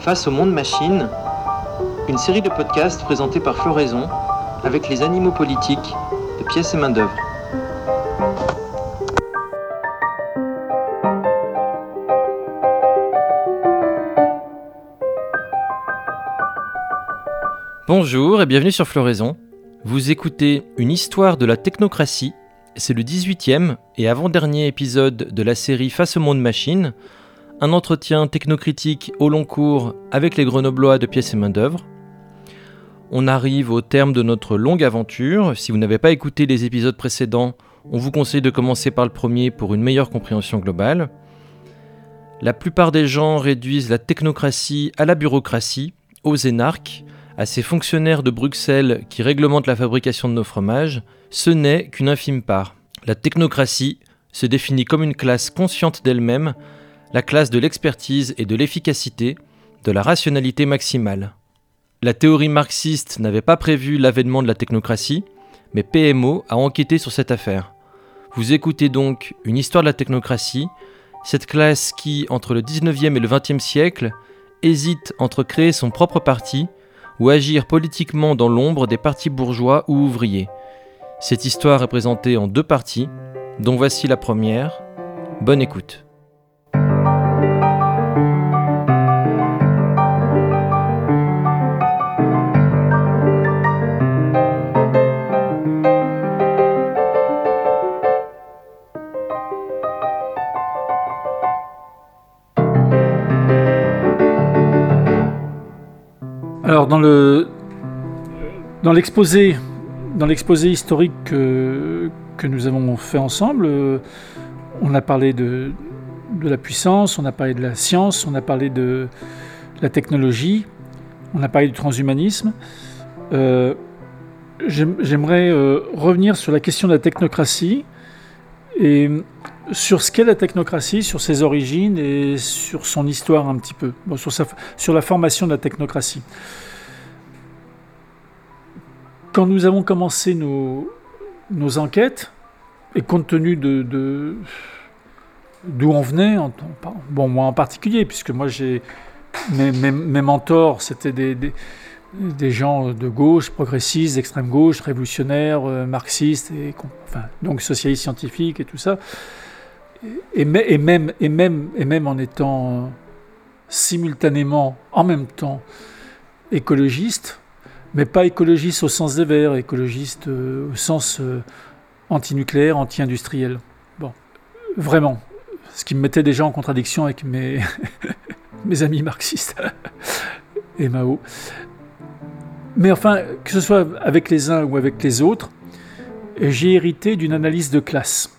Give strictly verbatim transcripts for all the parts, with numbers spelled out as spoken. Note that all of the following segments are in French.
Face au monde machine, une série de podcasts présentés par Floraison avec les animaux politiques de Pièces et Main-d'œuvre. Bonjour et bienvenue sur Floraison. Vous écoutez une histoire de la technocratie. C'est le dix-huitième et avant-dernier épisode de la série Face au monde machine, un entretien technocritique au long cours avec les Grenoblois de Pièces et Main-d'œuvre. On arrive au terme de notre longue aventure. Si vous n'avez pas écouté les épisodes précédents, on vous conseille de commencer par le premier pour une meilleure compréhension globale. La plupart des gens réduisent la technocratie à la bureaucratie, aux énarques, à ces fonctionnaires de Bruxelles qui réglementent la fabrication de nos fromages. Ce n'est qu'une infime part. La technocratie se définit comme une classe consciente d'elle-même, la classe de l'expertise et de l'efficacité, de la rationalité maximale. La théorie marxiste n'avait pas prévu l'avènement de la technocratie, mais P M O a enquêté sur cette affaire. Vous écoutez donc une histoire de la technocratie, cette classe qui, entre le dix-neuvième et le vingtième siècle, hésite entre créer son propre parti ou agir politiquement dans l'ombre des partis bourgeois ou ouvriers. Cette histoire est présentée en deux parties, dont voici la première. Bonne écoute. Alors dans le dans l'exposé dans l'exposé historique que, que nous avons fait ensemble, euh, on a parlé de de la puissance, on a parlé de la science, on a parlé de la technologie, on a parlé du transhumanisme. Euh, j'aim, j'aimerais euh, revenir sur la question de la technocratie et sur ce qu'est la technocratie, sur ses origines et sur son histoire un petit peu, bon, sur, sa, sur la formation de la technocratie. Quand nous avons commencé nos, nos enquêtes, et compte tenu de, de, d'où on venait, en, bon, moi en particulier, puisque moi j'ai mes, mes, mes mentors, c'était des, des, des gens de gauche, progressistes, d'extrême gauche, révolutionnaires, euh, marxistes, et, enfin, donc socialistes scientifiques et tout ça. Et, et, même, et, même, et même en étant simultanément, en même temps, écologiste, mais pas écologiste au sens des Verts, écologiste euh, au sens euh, anti-nucléaire, anti-industriel. Bon, vraiment, ce qui me mettait déjà en contradiction avec mes, mes amis marxistes et Mao. Mais enfin, que ce soit avec les uns ou avec les autres, j'ai hérité d'une analyse de classe.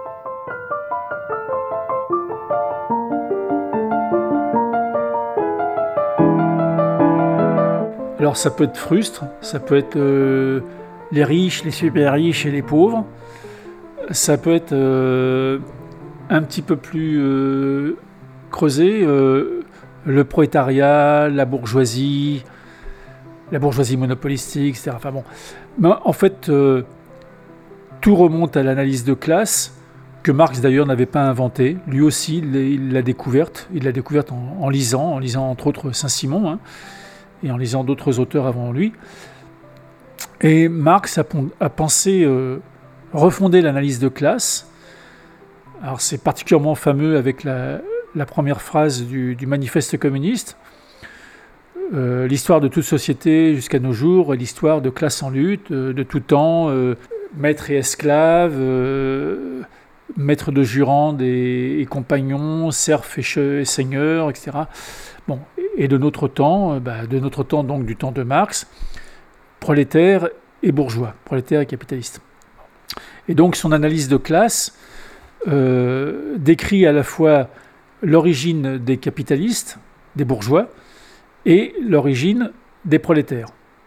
Alors ça peut être frustre, ça peut être euh, les riches, les super riches et les pauvres. Ça peut être euh, un petit peu plus euh, creusé, euh, le prolétariat, la bourgeoisie, la bourgeoisie monopolistique, et cetera. Enfin bon, mais en fait, euh, tout remonte à l'analyse de classe que Marx d'ailleurs n'avait pas inventée. Lui aussi, il l'a découverte. Il l'a découverte en, en lisant, en lisant entre autres Saint-Simon, hein, et en lisant d'autres auteurs avant lui. Et Marx a, a pensé euh, refonder l'analyse de classe. Alors c'est particulièrement fameux avec la, la première phrase du, du manifeste communiste. Euh, l'histoire de toute société jusqu'à nos jours est l'histoire de classes en lutte, euh, de tout temps, euh, maîtres et esclaves, euh, maîtres de jurande et, et compagnons, serfs et, che, et seigneurs, et cetera. Bon, et de notre temps, euh, bah, de notre temps donc du temps de Marx, prolétaires et bourgeois, prolétaires et capitalistes. Et donc son analyse de classe euh, décrit à la fois l'origine des capitalistes, des bourgeois, et l'origine des prolétaires.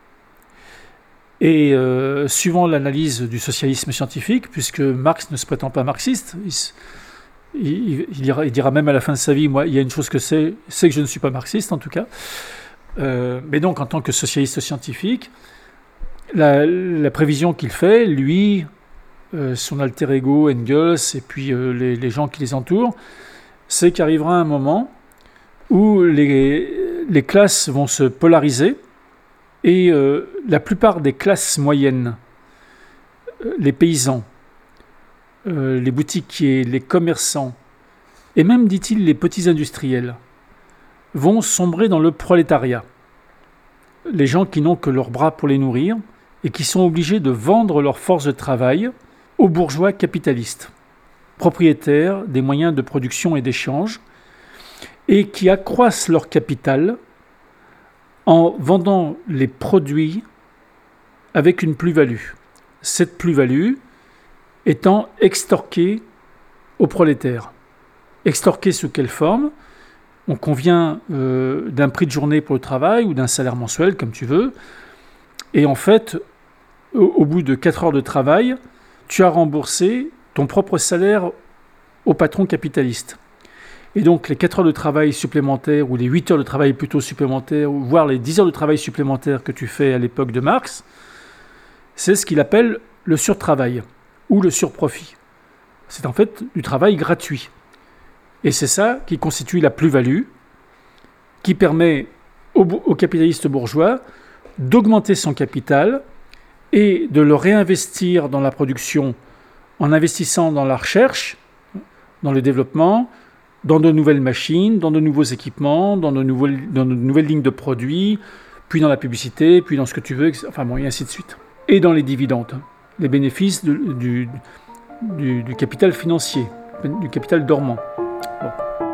Et euh, suivant l'analyse du socialisme scientifique, puisque Marx ne se prétend pas marxiste, il, il, il, dira, il dira même à la fin de sa vie, moi, il y a une chose que c'est, c'est que je ne suis pas marxiste en tout cas. Euh, mais donc en tant que socialiste scientifique, la, la prévision qu'il fait, lui, euh, son alter ego Engels et puis euh, les, les gens qui les entourent, c'est qu'arrivera un moment où les, les classes vont se polariser et euh, la plupart des classes moyennes, euh, les paysans, euh, les boutiquiers, les commerçants, et même, dit-il, les petits industriels, vont sombrer dans le prolétariat. Les gens qui n'ont que leurs bras pour les nourrir et qui sont obligés de vendre leur force de travail aux bourgeois capitalistes, propriétaires des moyens de production et d'échange, et qui accroissent leur capital en vendant les produits avec une plus-value. Cette plus-value étant extorquée aux prolétaires. Extorquée sous quelle forme ? On convient euh, d'un prix de journée pour le travail ou d'un salaire mensuel, comme tu veux. Et en fait, au, au bout de quatre heures de travail, tu as remboursé ton propre salaire au patron capitaliste. Et donc, les quatre heures de travail supplémentaires, ou les huit heures de travail plutôt supplémentaires, ou voire les dix heures de travail supplémentaires que tu fais à l'époque de Marx, c'est ce qu'il appelle le surtravail, ou le surprofit. C'est en fait du travail gratuit. Et c'est ça qui constitue la plus-value, qui permet au, au capitaliste bourgeois d'augmenter son capital et de le réinvestir dans la production en investissant dans la recherche, dans le développement, dans de nouvelles machines, dans de nouveaux équipements, dans de nouvelles, dans de nouvelles lignes de produits, puis dans la publicité, puis dans ce que tu veux, enfin bon, et ainsi de suite. Et dans les dividendes, les bénéfices de, du, du, du capital financier, du capital dormant. Bon.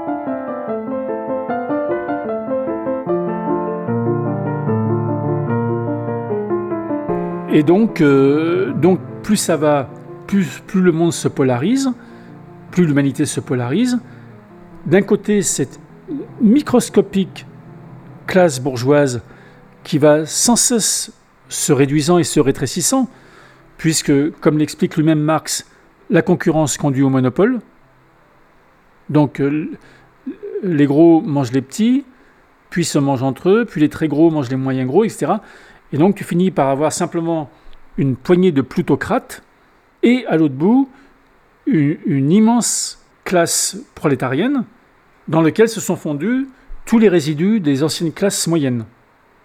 Et donc, euh, donc plus ça va, plus, plus le monde se polarise, plus l'humanité se polarise. D'un côté, cette microscopique classe bourgeoise qui va sans cesse se réduisant et se rétrécissant, puisque, comme l'explique lui-même Marx, la concurrence conduit au monopole. Donc, euh, les gros mangent les petits, puis se mangent entre eux, puis les très gros mangent les moyens gros, et cetera. Et donc, tu finis par avoir simplement une poignée de plutocrates, et à l'autre bout, une, une immense classe prolétarienne, dans laquelle se sont fondus tous les résidus des anciennes classes moyennes. Ok ?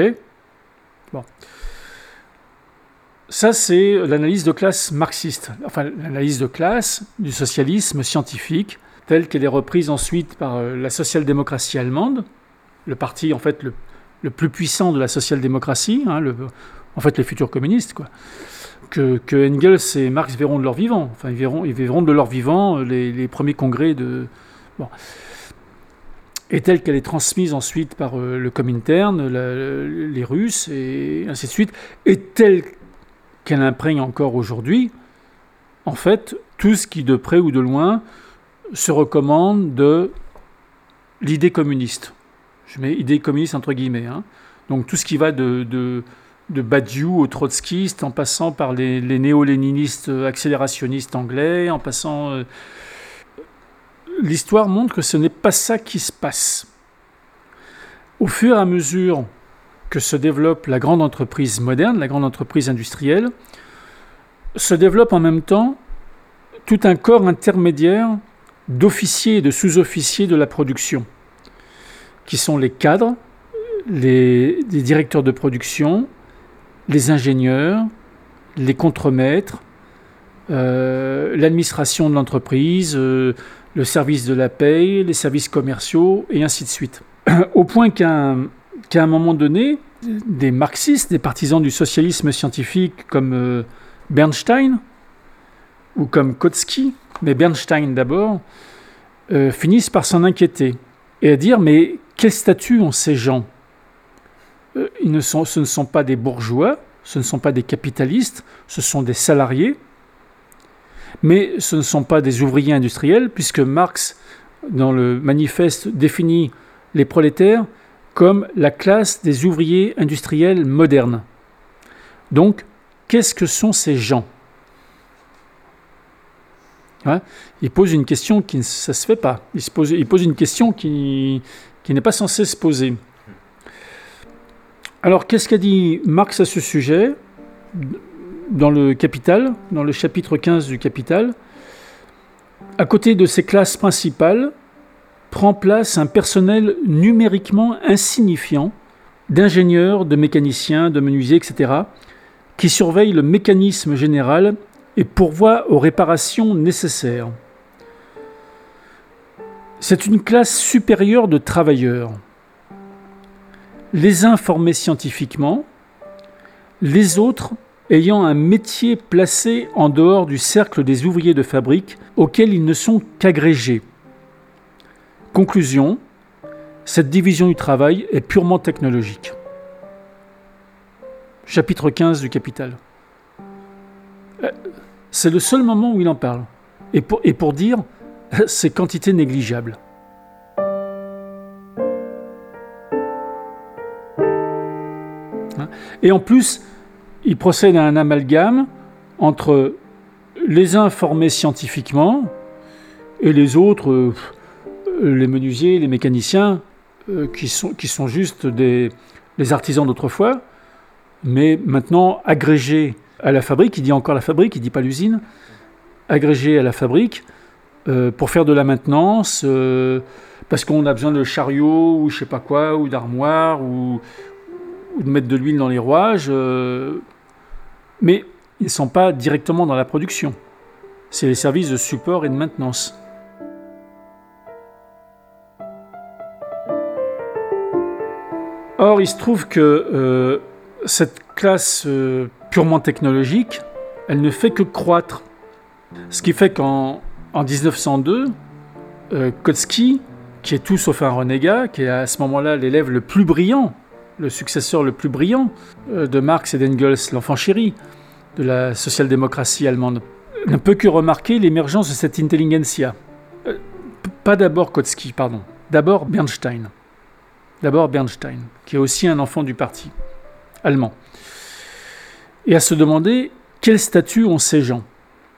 Bon. Ça, c'est l'analyse de classe marxiste, enfin l'analyse de classe du socialisme scientifique, telle qu'elle est reprise ensuite par la social-démocratie allemande, le parti en fait le, le plus puissant de la social-démocratie, hein, le, en fait les futurs communistes, quoi. Que, que Engels et Marx verront de leur vivant, enfin ils verront, ils verront de leur vivant les, les premiers congrès de... Bon. Et telle qu'elle est transmise ensuite par euh, le Comintern, la, les Russes, et ainsi de suite, et telle qu'elle imprègne encore aujourd'hui, en fait, tout ce qui, de près ou de loin, se recommande de l'idée communiste. Je mets idée communiste entre guillemets. Hein. Donc tout ce qui va de, de, de Badiou aux trotskistes, en passant par les, les néo-léninistes accélérationnistes anglais, en passant... Euh, l'histoire montre que ce n'est pas ça qui se passe. Au fur et à mesure que se développe la grande entreprise moderne, la grande entreprise industrielle, se développe en même temps tout un corps intermédiaire d'officiers et de sous-officiers de la production, qui sont les cadres, les, les directeurs de production, les ingénieurs, les contremaîtres, euh, l'administration de l'entreprise, euh, le service de la paye, les services commerciaux, et ainsi de suite. Au point qu'à un, qu'à un moment donné, des marxistes, des partisans du socialisme scientifique comme euh, Bernstein, ou comme Kautsky, mais Bernstein d'abord, euh, finissent par s'en inquiéter, et à dire, mais quel statut ont ces gens ? euh, ils ne sont, Ce ne sont pas des bourgeois, ce ne sont pas des capitalistes, ce sont des salariés, mais ce ne sont pas des ouvriers industriels, puisque Marx, dans le manifeste, définit les prolétaires comme la classe des ouvriers industriels modernes. Donc, qu'est-ce que sont ces gens ? Hein ? Il pose une question qui ne ça se fait pas. Il, se pose, il pose une question qui, qui n'est pas censée se poser. Alors, qu'est-ce qu'a dit Marx à ce sujet ? Dans le Capital, dans le chapitre quinze du Capital, à côté de ces classes principales, prend place un personnel numériquement insignifiant d'ingénieurs, de mécaniciens, de menuisiers, et cetera, qui surveille le mécanisme général et pourvoit aux réparations nécessaires. C'est une classe supérieure de travailleurs, les uns formés scientifiquement, les autres ayant un métier placé en dehors du cercle des ouvriers de fabrique auxquels ils ne sont qu'agrégés. Conclusion, cette division du travail est purement technologique. Chapitre quinze du Capital. C'est le seul moment où il en parle. Et pour, et pour dire, c'est quantité négligeable. Et en plus, il procède à un amalgame entre les uns formés scientifiquement et les autres, euh, les menuisiers, les mécaniciens, euh, qui, sont, qui sont juste des, des artisans d'autrefois, mais maintenant agrégés à la fabrique. Il dit encore la fabrique, il ne dit pas l'usine. Agrégés à la fabrique euh, pour faire de la maintenance, euh, parce qu'on a besoin de chariots ou je ne sais pas quoi, ou d'armoires, ou, ou de mettre de l'huile dans les rouages. Euh, mais ils ne sont pas directement dans la production. C'est les services de support et de maintenance. Or, il se trouve que euh, cette classe euh, purement technologique, elle ne fait que croître. Ce qui fait qu'en en dix-neuf cent deux, euh, Kautsky, qui est tout sauf un renégat, qui est à ce moment-là l'élève le plus brillant, le successeur le plus brillant euh, de Marx et d'Engels, l'enfant chéri de la social-démocratie allemande, ne peut que remarquer l'émergence de cette intelligentsia. Euh, pas d'abord Kautsky, pardon. D'abord Bernstein. D'abord Bernstein, qui est aussi un enfant du parti allemand. Et à se demander quel statut ont ces gens. Hein ?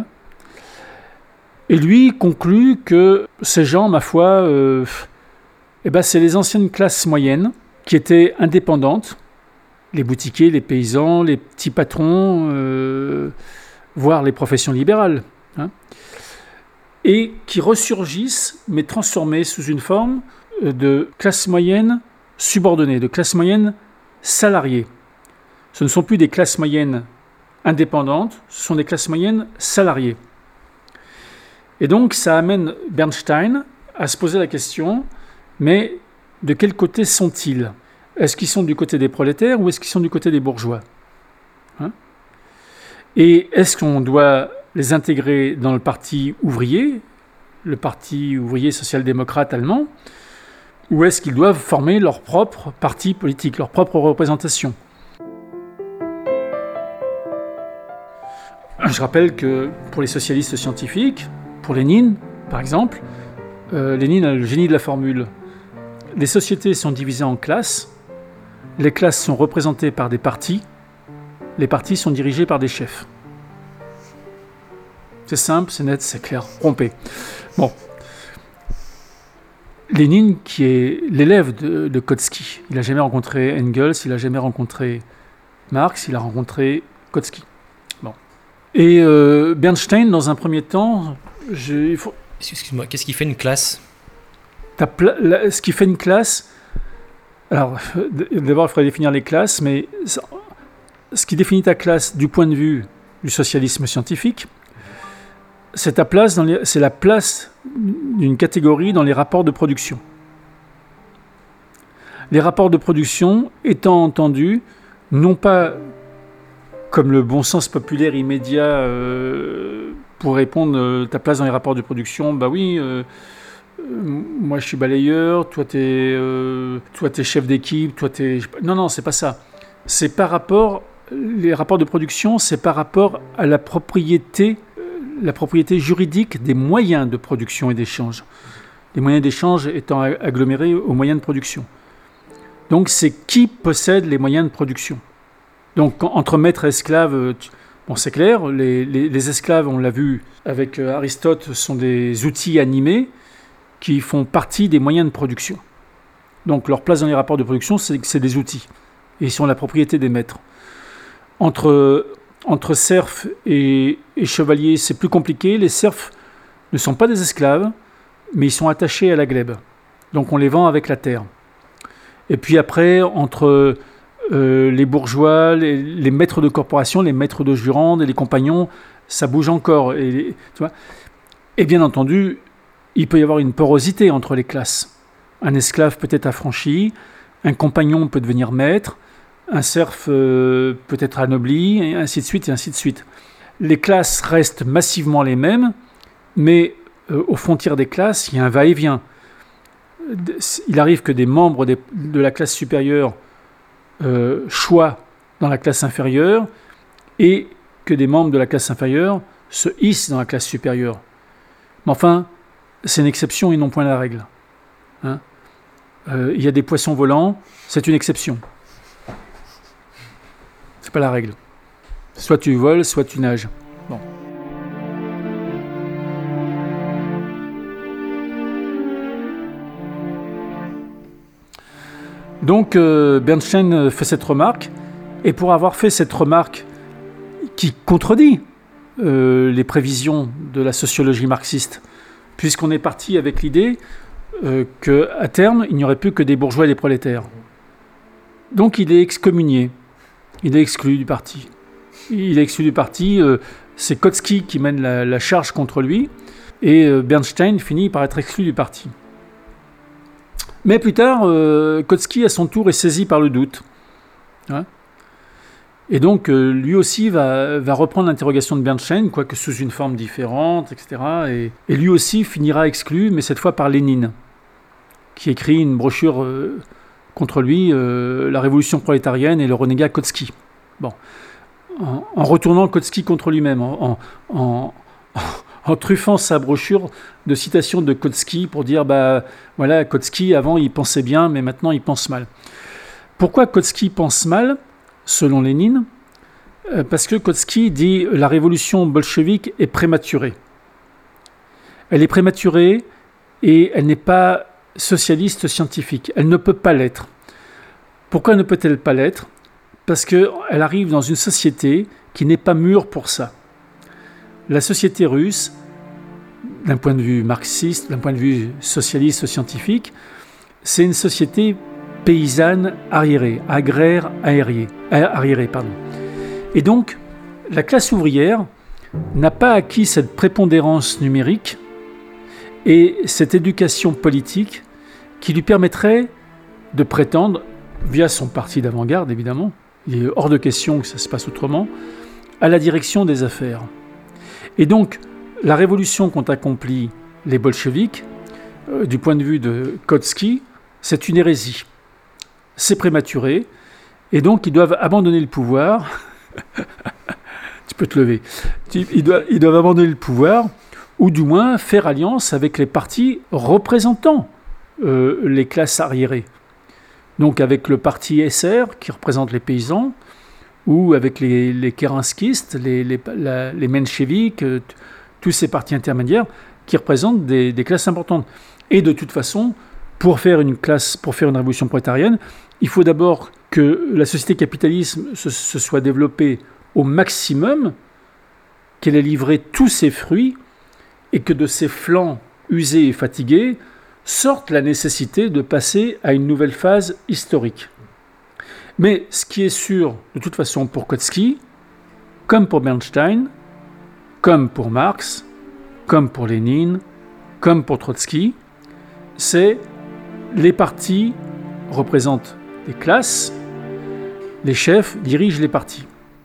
Et lui conclut que ces gens, ma foi, euh, eh ben c'est les anciennes classes moyennes qui étaient indépendantes, les boutiquiers, les paysans, les petits patrons, euh, voire les professions libérales, hein, et qui ressurgissent, mais transformées sous une forme de classe moyenne subordonnée, de classe moyenne salariée. Ce ne sont plus des classes moyennes indépendantes, ce sont des classes moyennes salariées. Et donc, ça amène Bernstein à se poser la question, mais de quel côté sont-ils ? Est-ce qu'ils sont du côté des prolétaires ou est-ce qu'ils sont du côté des bourgeois ? Hein ? Et est-ce qu'on doit les intégrer dans le parti ouvrier, le parti ouvrier social-démocrate allemand, ou est-ce qu'ils doivent former leur propre parti politique, leur propre représentation ? Je rappelle que pour les socialistes scientifiques, pour Lénine, par exemple, euh, Lénine a le génie de la formule. Les sociétés sont divisées en classes, les classes sont représentées par des partis, les partis sont dirigés par des chefs. C'est simple, c'est net, c'est clair, rompé. Bon. Lénine, qui est l'élève de, de Kautsky, il n'a jamais rencontré Engels, il n'a jamais rencontré Marx, il a rencontré Kautsky. Bon. Et euh, Bernstein, dans un premier temps, je, il faut... Excuse-moi, qu'est-ce qui fait une classe ? Pla... La... Ce qui fait une classe... Alors, d'abord, il faudrait définir les classes, mais ce qui définit ta classe du point de vue du socialisme scientifique, c'est, ta place dans les... c'est la place d'une catégorie dans les rapports de production. Les rapports de production étant entendus, non pas comme le bon sens populaire immédiat euh, pour répondre euh, ta place dans les rapports de production, bah oui, euh, euh, moi je suis balayeur, toi t'es, euh, toi t'es chef d'équipe, toi t'es... Non, non, c'est pas ça. C'est par rapport, les rapports de production, c'est par rapport à la propriété, euh, la propriété juridique des moyens de production et d'échange. Les moyens d'échange étant agglomérés aux moyens de production. Donc c'est qui possède les moyens de production. Donc entre maître et esclave, bon, c'est clair, les, les, les esclaves, on l'a vu avec Aristote, sont des outils animés qui font partie des moyens de production. Donc leur place dans les rapports de production, c'est, c'est des outils. Et ils sont la propriété des maîtres. Entre, entre serfs et, et chevaliers, c'est plus compliqué. Les serfs ne sont pas des esclaves. mais ils sont attachés à la glèbe. Donc on les vend avec la terre. Et puis après, entre euh, les bourgeois, les, les maîtres de corporation, les maîtres de jurande et les compagnons, ça bouge encore. Et, tu vois. Et bien entendu, il peut y avoir une porosité entre les classes. Un esclave peut être affranchi, un compagnon peut devenir maître, un serf euh, peut être anobli, et ainsi de suite, et ainsi de suite. Les classes restent massivement les mêmes, mais euh, aux frontières des classes, il y a un va-et-vient. Il arrive que des membres des, de la classe supérieure euh, choient dans la classe inférieure et que des membres de la classe inférieure se hissent dans la classe supérieure. Mais enfin, c'est une exception et non point la règle. Hein euh, il y a des poissons volants, c'est une exception. C'est pas la règle. Soit tu voles, soit tu nages. Bon. Donc euh, Bernstein fait cette remarque, et pour avoir fait cette remarque qui contredit euh, les prévisions de la sociologie marxiste, puisqu'on est parti avec l'idée euh, qu'à terme, il n'y aurait plus que des bourgeois et des prolétaires. Donc il est excommunié, il est exclu du parti. Il est exclu du parti, euh, c'est Kautsky qui mène la, la charge contre lui, et euh, Bernstein finit par être exclu du parti. Mais plus tard, euh, Kautsky, à son tour, est saisi par le doute. Hein et donc, euh, lui aussi va, va reprendre l'interrogation de Bernstein, quoique sous une forme différente, et cetera. Et, et lui aussi finira exclu, mais cette fois par Lénine, qui écrit une brochure euh, contre lui, euh, La révolution prolétarienne et le renégat Kautsky. Bon. En, en retournant Kautsky contre lui-même, en... en, en en truffant sa brochure de citations de Kautsky pour dire, bah voilà, Kautsky, avant, il pensait bien, mais maintenant, il pense mal. Pourquoi Kautsky pense mal, selon Lénine ? euh, Parce que Kautsky dit « la révolution bolchevique est prématurée ». Elle est prématurée et elle n'est pas socialiste scientifique. Elle ne peut pas l'être. Pourquoi ne peut-elle pas l'être ? Parce qu'elle arrive dans une société qui n'est pas mûre pour ça. La société russe, d'un point de vue marxiste, d'un point de vue socialiste scientifique, c'est une société paysanne arriérée, agraire aériée, arriérée. Pardon. Et donc, la classe ouvrière n'a pas acquis cette prépondérance numérique et cette éducation politique qui lui permettrait de prétendre, via son parti d'avant-garde évidemment, il est hors de question que ça se passe autrement, à la direction des affaires. Et donc, la révolution qu'ont accomplie les bolcheviks, euh, du point de vue de Kautsky, c'est une hérésie. C'est prématuré, et donc ils doivent abandonner le pouvoir. Tu peux te lever. Ils doivent, ils doivent abandonner le pouvoir, ou du moins faire alliance avec les partis représentant euh, les classes arriérées. Donc avec le parti S R, qui représente les paysans, ou avec les, les kérenskistes, les, les, la, les mencheviks, euh, t- tous ces partis intermédiaires qui représentent des, des classes importantes. Et de toute façon, pour faire une classe, pour faire une révolution prolétarienne, il faut d'abord que la société capitaliste se, se soit développée au maximum, qu'elle ait livré tous ses fruits, et que de ses flancs usés et fatigués sorte la nécessité de passer à une nouvelle phase historique. Mais ce qui est sûr, de toute façon, pour Kautsky, comme pour Bernstein, comme pour Marx, comme pour Lénine, comme pour Trotsky, c'est les partis représentent les classes, les chefs dirigent les partis.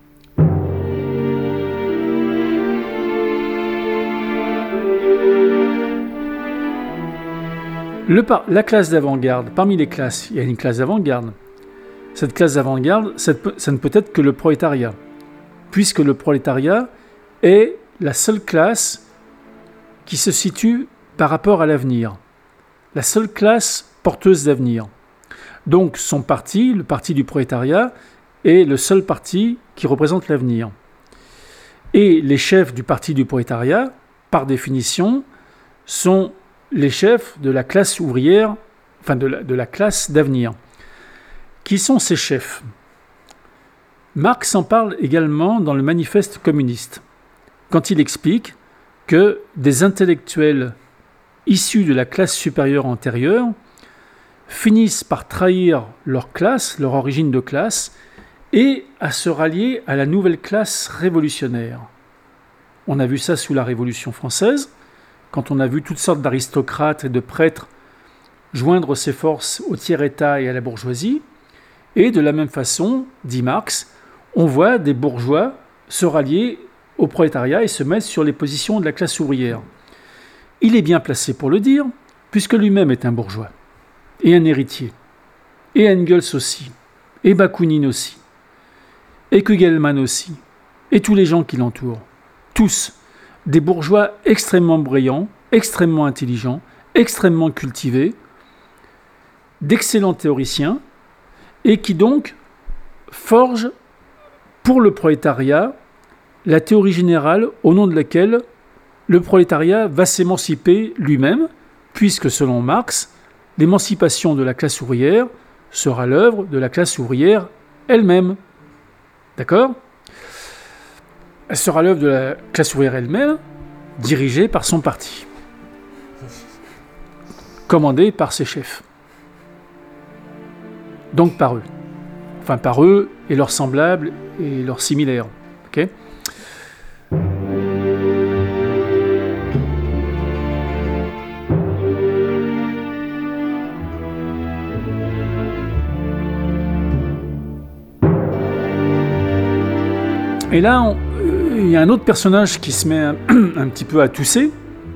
Le par- la classe d'avant-garde, parmi les classes, il y a une classe d'avant-garde. Cette classe d'avant-garde, ça ne peut être que le prolétariat, puisque le prolétariat est la seule classe qui se situe par rapport à l'avenir, la seule classe porteuse d'avenir. Donc son parti, le parti du prolétariat, est le seul parti qui représente l'avenir. Et les chefs du parti du prolétariat, par définition, sont les chefs de la classe ouvrière, enfin de la, de la classe d'avenir. Qui sont ces chefs ? Marx en parle également dans le Manifeste communiste, quand il explique que des intellectuels issus de la classe supérieure antérieure finissent par trahir leur classe, leur origine de classe, et à se rallier à la nouvelle classe révolutionnaire. On a vu ça sous la Révolution française, quand on a vu toutes sortes d'aristocrates et de prêtres joindre ses forces au tiers-état et à la bourgeoisie, et de la même façon, dit Marx, on voit des bourgeois se rallier au prolétariat et se mettre sur les positions de la classe ouvrière. Il est bien placé pour le dire, puisque lui-même est un bourgeois, et un héritier, et Engels aussi, et Bakounine aussi, et Kugelmann aussi, et tous les gens qui l'entourent. Tous, des bourgeois extrêmement brillants, extrêmement intelligents, extrêmement cultivés, d'excellents théoriciens, et qui donc forgent pour le prolétariat la théorie générale au nom de laquelle le prolétariat va s'émanciper lui-même, puisque selon Marx, l'émancipation de la classe ouvrière sera l'œuvre de la classe ouvrière elle-même. D'accord ? Elle sera l'œuvre de la classe ouvrière elle-même, dirigée par son parti, commandée par ses chefs. Donc par eux. Enfin par eux et leurs semblables et leurs similaires. Ok ? Et là, on, euh, il y a un autre personnage qui se met un, un petit peu à tousser.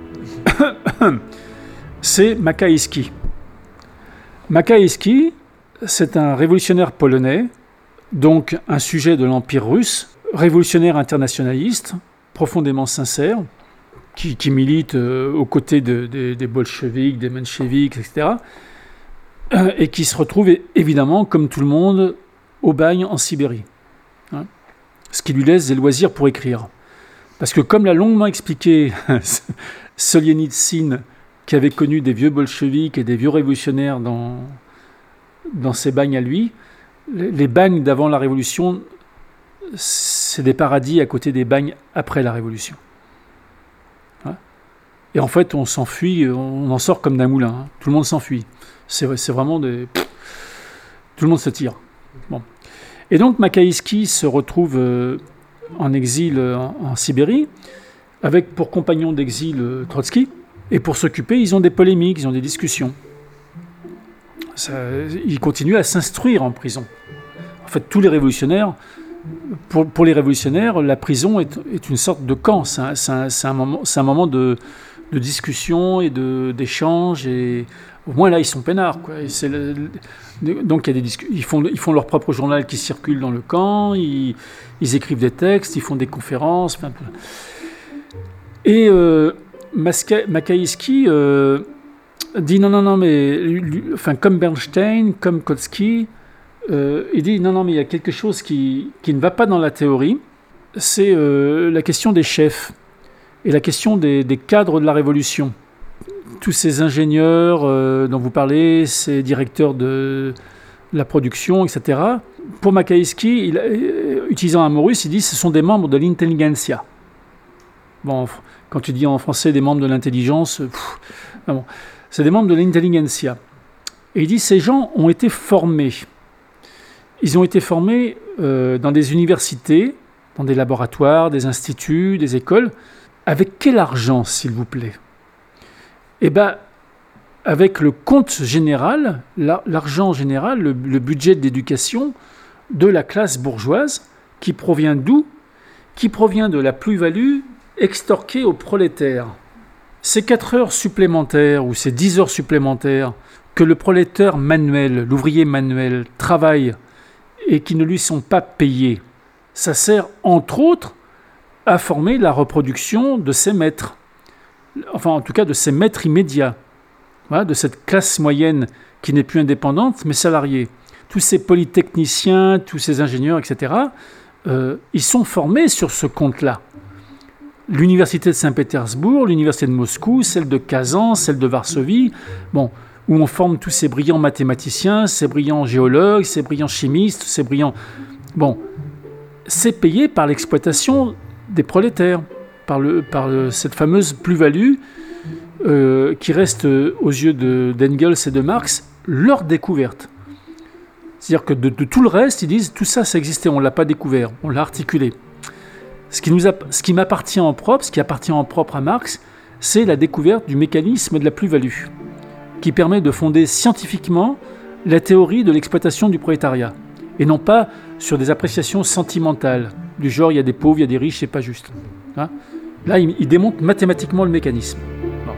C'est Makhaïevski. Makhaïevski, c'est un révolutionnaire polonais, donc un sujet de l'Empire russe, révolutionnaire internationaliste, profondément sincère, qui, qui milite euh, aux côtés de, de, des bolcheviks, des mencheviks, et cetera, euh, et qui se retrouve évidemment, comme tout le monde, au bagne en Sibérie. Hein, ce qui lui laisse des loisirs pour écrire. Parce que comme l'a longuement expliqué Soljenitsyne, qui avait connu des vieux bolcheviks et des vieux révolutionnaires dans, dans ses bagnes à lui, les bagnes d'avant la Révolution, c'est des paradis à côté des bagnes après la Révolution. Hein, et en fait, on s'enfuit, on en sort comme d'un moulin. Hein. Tout le monde s'enfuit. C'est, c'est vraiment des... Tout le monde se tire. Bon. Et donc Makhaïevski se retrouve euh, en exil euh, en, en Sibérie, avec pour compagnon d'exil euh, Trotsky, et pour s'occuper, ils ont des polémiques, ils ont des discussions. Ça, ils continuent à s'instruire en prison. En fait, tous les révolutionnaires, pour, pour les révolutionnaires, la prison est, est une sorte de camp. C'est un, c'est un, c'est un moment, c'est un moment de, de discussion et de, d'échange, et au moins là, ils sont peinards, quoi. Et c'est le, donc il y a des discu- ils font, ils font leur propre journal qui circule dans le camp, ils, ils écrivent des textes, ils font des conférences. Enfin, et euh, Makhaïevski euh, dit non, non, non, mais lui, enfin, comme Bernstein, comme Kautsky, euh, il dit non, non, mais il y a quelque chose qui, qui ne va pas dans la théorie, c'est euh, la question des chefs et la question des, des cadres de la Révolution. Tous ces ingénieurs euh, dont vous parlez, ces directeurs de la production, et cetera. Pour Makhaïevski, il, euh, utilisant un mot russe, il dit que ce sont des membres de l'intelligentsia. Bon, quand tu dis en français des membres de l'intelligence, pff, bon, c'est des membres de l'intelligentsia. Et il dit ces gens ont été formés. Ils ont été formés euh, dans des universités, dans des laboratoires, des instituts, des écoles. Avec quel argent, s'il vous plaît ? Eh bien, avec le compte général, l'argent général, le, le budget d'éducation de la classe bourgeoise, qui provient d'où ? Qui provient de la plus-value extorquée aux prolétaires. Ces quatre heures supplémentaires ou ces dix heures supplémentaires que le prolétaire manuel, l'ouvrier manuel, travaille et qui ne lui sont pas payés, ça sert entre autres à former la reproduction de ses maîtres. Enfin, en tout cas, de ses maîtres immédiats, voilà, de cette classe moyenne qui n'est plus indépendante, mais salariée. Tous ces polytechniciens, tous ces ingénieurs, et cetera, euh, ils sont formés sur ce compte-là. L'université de Saint-Pétersbourg, l'université de Moscou, celle de Kazan, celle de Varsovie, bon, où on forme tous ces brillants mathématiciens, ces brillants géologues, ces brillants chimistes, ces brillants... Bon, c'est payé par l'exploitation des prolétaires. Par, le, par le, cette fameuse plus-value euh, qui restent euh, aux yeux de, d'Engels et de Marx leur découverte. C'est-à-dire que de, de tout le reste, ils disent tout ça, ça existait, on ne l'a pas découvert, on l'a articulé. Ce qui, nous a, ce qui m'appartient en propre, ce qui appartient en propre à Marx, c'est la découverte du mécanisme de la plus-value, qui permet de fonder scientifiquement la théorie de l'exploitation du prolétariat, et non pas sur des appréciations sentimentales, du genre il y a des pauvres, il y a des riches, c'est pas juste. Hein? Là, il, il démontre mathématiquement le mécanisme. Bon.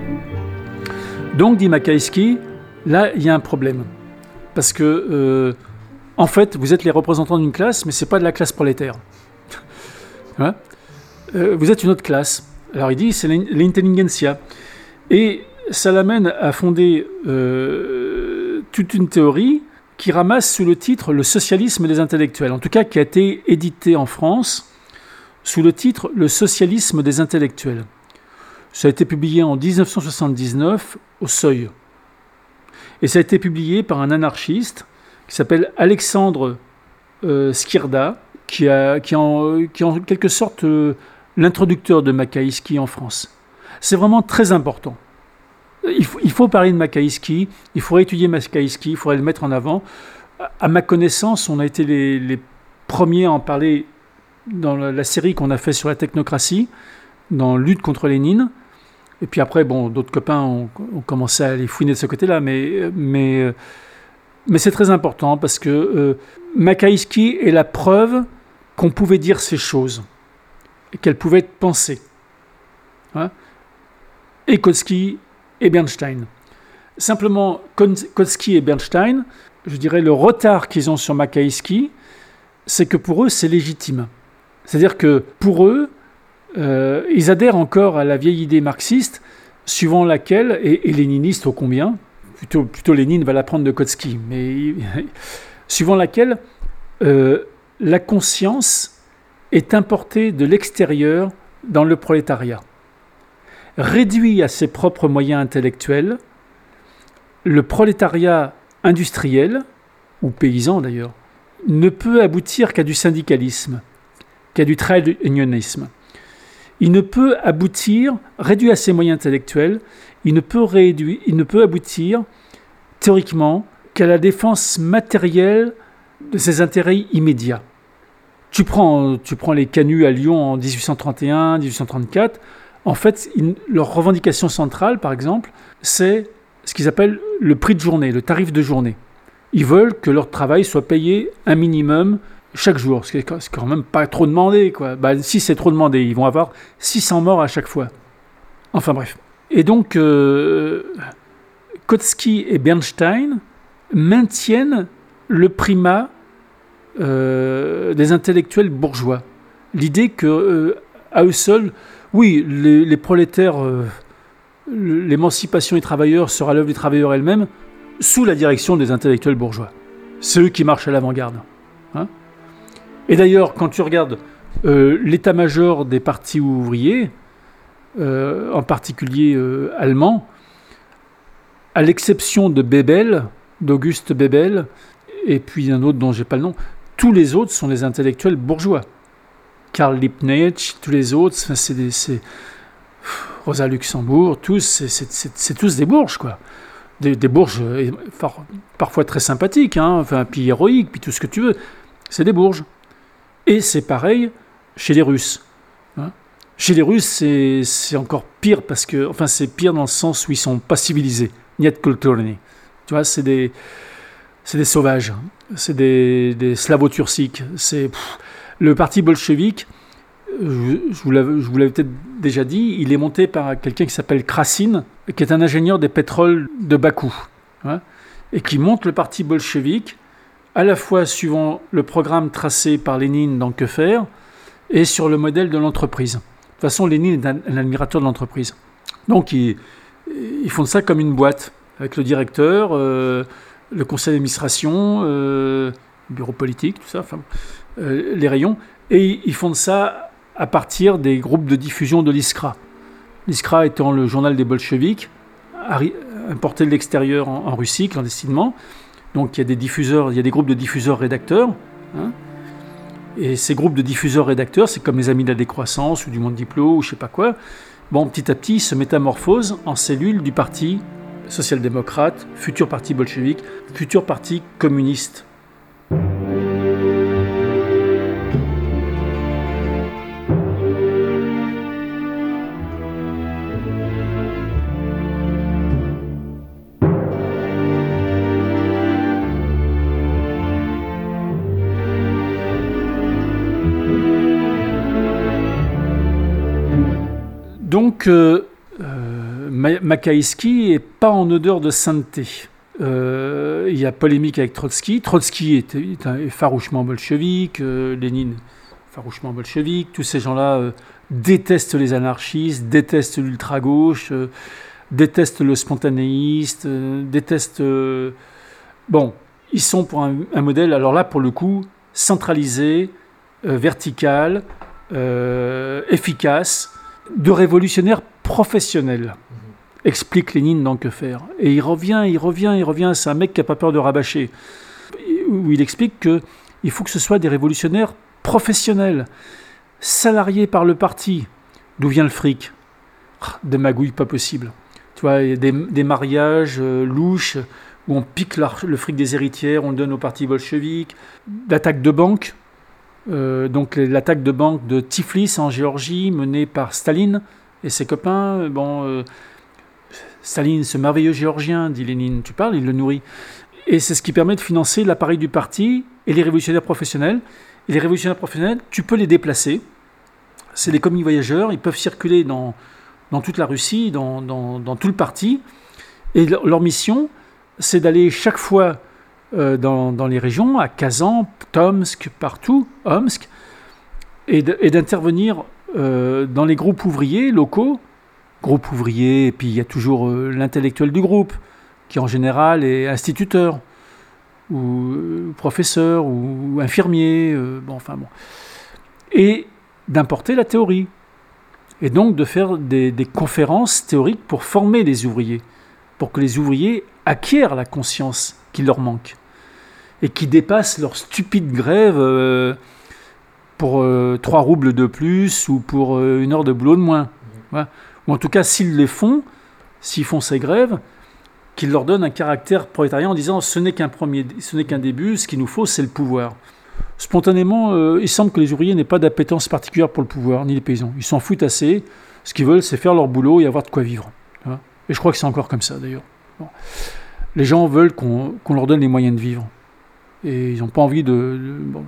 Donc, dit Makhaïski, là, il y a un problème. Parce que, euh, en fait, vous êtes les représentants d'une classe, mais ce n'est pas de la classe prolétaire. Hein? euh, vous êtes une autre classe. Alors, il dit, c'est l'intelligentsia. Et ça l'amène à fonder euh, toute une théorie qui ramasse sous le titre « Le socialisme des intellectuels », en tout cas qui a été édité en France sous le titre « Le socialisme des intellectuels ». Ça a été publié en dix-neuf cent soixante-dix-neuf au Seuil. Et ça a été publié par un anarchiste qui s'appelle Alexandre euh, Skirda, qui, a, qui, en, qui est en quelque sorte euh, l'introducteur de Makhaïski en France. C'est vraiment très important. Il faut, il faut parler de Makhaïski, il faudrait étudier Makhaïski, il faudrait le mettre en avant. À ma connaissance, on a été les, les premiers à en parler dans la, la série qu'on a fait sur la technocratie, dans Lutte contre Lénine. Et puis après, bon, d'autres copains ont, ont commencé à aller fouiner de ce côté-là, mais, mais, mais c'est très important parce que euh, Makhaïski est la preuve qu'on pouvait dire ces choses et qu'elles pouvaient être pensées. Hein? Et Kautsky et Bernstein. Simplement, Kautsky et Bernstein, je dirais le retard qu'ils ont sur Makhaïski, c'est que pour eux, c'est légitime. C'est-à-dire que pour eux, euh, ils adhèrent encore à la vieille idée marxiste, suivant laquelle, et, et léniniste ô combien, plutôt, plutôt Lénine va l'apprendre de Kautsky, mais suivant laquelle euh, la conscience est importée de l'extérieur dans le prolétariat. Réduit à ses propres moyens intellectuels, le prolétariat industriel, ou paysan d'ailleurs, ne peut aboutir qu'à du syndicalisme, qu'à du trade unionisme. Il ne peut aboutir, réduit à ses moyens intellectuels, il ne peut, réduire, il ne peut aboutir, théoriquement, qu'à la défense matérielle de ses intérêts immédiats. Tu prends, tu prends les canuts à Lyon en dix-huit cent trente et un, dix-huit cent trente-quatre, en fait, une, leur revendication centrale, par exemple, c'est ce qu'ils appellent le prix de journée, le tarif de journée. Ils veulent que leur travail soit payé un minimum chaque jour, ce qui est quand même pas trop demandé, quoi. Bah, si c'est trop demandé, ils vont avoir six cents morts à chaque fois. Enfin bref. Et donc, euh, Kautsky et Bernstein maintiennent le primat euh, des intellectuels bourgeois. L'idée que, euh, à eux seuls, oui, les, les prolétaires, euh, l'émancipation des travailleurs sera l'œuvre des travailleurs elle-même, sous la direction des intellectuels bourgeois. C'est eux qui marchent à l'avant-garde. Hein ? Et d'ailleurs, quand tu regardes euh, l'état-major des partis ouvriers, euh, en particulier euh, allemands, à l'exception de Bebel, d'Auguste Bebel, et puis un autre dont je n'ai pas le nom, tous les autres sont des intellectuels bourgeois. Karl Liebknecht, tous les autres, c'est des, c'est Rosa Luxembourg, tous, c'est, c'est, c'est, c'est tous des bourges, quoi. Des, des bourges par, parfois très sympathiques, hein, enfin, puis héroïques, puis tout ce que tu veux. C'est des bourges. Et c'est pareil chez les Russes. Hein. Chez les Russes, c'est, c'est encore pire, parce que, enfin, c'est pire dans le sens où ils ne sont pas civilisés. Niet kulturni. Tu vois, c'est des, c'est des sauvages. C'est des, des slavo-turciques. C'est... Pff, le parti bolchevique, je, je, vous l'avais, je vous l'avais peut-être déjà dit, il est monté par quelqu'un qui s'appelle Krasine, qui est un ingénieur des pétroles de Bakou, hein, et qui monte le parti bolchevique, à la fois suivant le programme tracé par Lénine dans Que faire, et sur le modèle de l'entreprise. De toute façon, Lénine est un, un admirateur de l'entreprise. Donc, ils, ils font ça comme une boîte, avec le directeur, euh, le conseil d'administration, euh, le bureau politique, tout ça, enfin... Euh, les rayons, et ils font ça à partir des groupes de diffusion de l'Iskra. L'Iskra étant le journal des bolcheviks, importé de l'extérieur en, en Russie, clandestinement. Donc il y a des diffuseurs, il y a des groupes de diffuseurs-rédacteurs. Hein, et ces groupes de diffuseurs-rédacteurs, c'est comme les Amis de la décroissance ou du Monde Diplo ou je sais pas quoi. bon, petit à petit, il se métamorphose en cellule du parti social-démocrate, futur parti bolchevique, futur parti communiste. Donc, euh, euh, Makhaïevski n'est pas en odeur de sainteté. Euh, il y a polémique avec Trotsky. Trotsky est, est, un, est farouchement bolchevique, euh, Lénine farouchement bolchevique. Tous ces gens-là euh, détestent les anarchistes, détestent l'ultra-gauche, euh, détestent le spontanéiste, euh, détestent... Euh, bon, ils sont pour un, un modèle, alors là, pour le coup, centralisé, euh, vertical, euh, efficace, de révolutionnaire professionnel, mmh. explique Lénine dans Que faire. Et il revient, il revient, il revient, c'est un mec qui n'a pas peur de rabâcher, où il explique qu'il faut que ce soit des révolutionnaires professionnels, salariés par le parti. D'où vient le fric ? Des magouilles pas possibles. Tu vois, il y a des, des mariages euh, louches, où on pique le fric des héritières, on le donne au parti bolchevique, d'attaques de banque. Euh, donc l'attaque de banque de Tiflis en Géorgie menée par Staline et ses copains. Bon, euh, Staline, ce merveilleux géorgien, dit Lénine, tu parles, il le nourrit. Et c'est ce qui permet de financer l'appareil du parti et les révolutionnaires professionnels. Et les révolutionnaires professionnels, tu peux les déplacer. C'est des commis voyageurs, ils peuvent circuler dans, dans toute la Russie, dans, dans, dans tout le parti. Et leur, leur mission, c'est d'aller chaque fois Euh, dans, dans les régions, à Kazan, Tomsk, partout, Omsk, et, de, et d'intervenir euh, dans les groupes ouvriers locaux, groupes ouvriers, et puis il y a toujours euh, l'intellectuel du groupe, qui en général est instituteur, ou euh, professeur, ou, ou infirmier, euh, bon, enfin bon, et d'importer la théorie, et donc de faire des, des conférences théoriques pour former les ouvriers, pour que les ouvriers acquièrent la conscience qui leur manque et qui dépassent leur stupide grève euh, pour euh, trois roubles de plus ou pour euh, une heure de boulot de moins. Mmh. Voilà. Ou en tout cas, s'ils les font, s'ils font ces grèves, qu'ils leur donnent un caractère prolétarien en disant ce n'est qu'un premier, ce n'est qu'un début, ce qu'il nous faut, c'est le pouvoir. Spontanément, euh, il semble que les ouvriers n'aient pas d'appétence particulière pour le pouvoir, ni les paysans. Ils s'en foutent assez. Ce qu'ils veulent, c'est faire leur boulot et avoir de quoi vivre. Voilà. Et je crois que c'est encore comme ça, d'ailleurs. Bon. Les gens veulent qu'on, qu'on leur donne les moyens de vivre. Et ils n'ont pas envie de... de bon.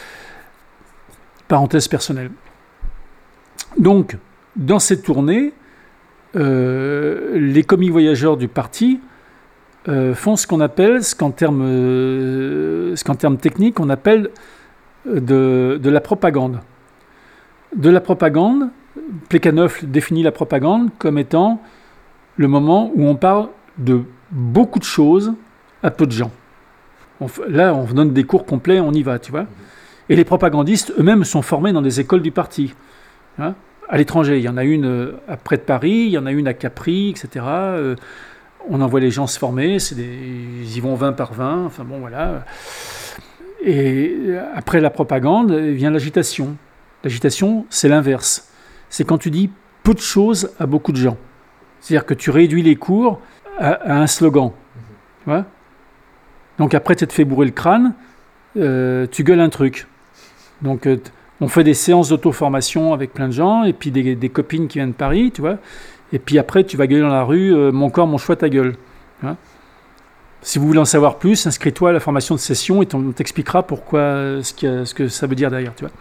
Parenthèse personnelle. Donc, dans cette tournée, euh, les commis voyageurs du parti euh, font ce qu'on appelle, ce qu'en termes, euh, ce qu'en termes techniques, on appelle de, de la propagande. De la propagande, Plekhanov définit la propagande comme étant le moment où on parle de beaucoup de choses à peu de gens. On, là, on donne des cours complets, on y va, tu vois. Et les propagandistes eux-mêmes sont formés dans des écoles du parti. Hein, à l'étranger, il y en a une à près de Paris, il y en a une à Capri, et cetera. Euh, on envoie les gens se former, c'est des, ils y vont vingt par vingt, enfin bon, voilà. Et après la propagande, vient l'agitation. L'agitation, c'est l'inverse. C'est quand tu dis peu de choses à beaucoup de gens. C'est-à-dire que tu réduis les cours à, à un slogan. Tu vois ? Donc après, tu te fais bourrer le crâne, euh, tu gueules un truc. Donc euh, on fait des séances d'auto-formation avec plein de gens, et puis des, des copines qui viennent de Paris, tu vois. Et puis après, tu vas gueuler dans la rue, euh, mon corps, mon choix, ta gueule. Tu vois. Si vous voulez en savoir plus, inscris-toi à la formation de session et on t'expliquera pourquoi, ce, qui a, ce que ça veut dire derrière, tu vois.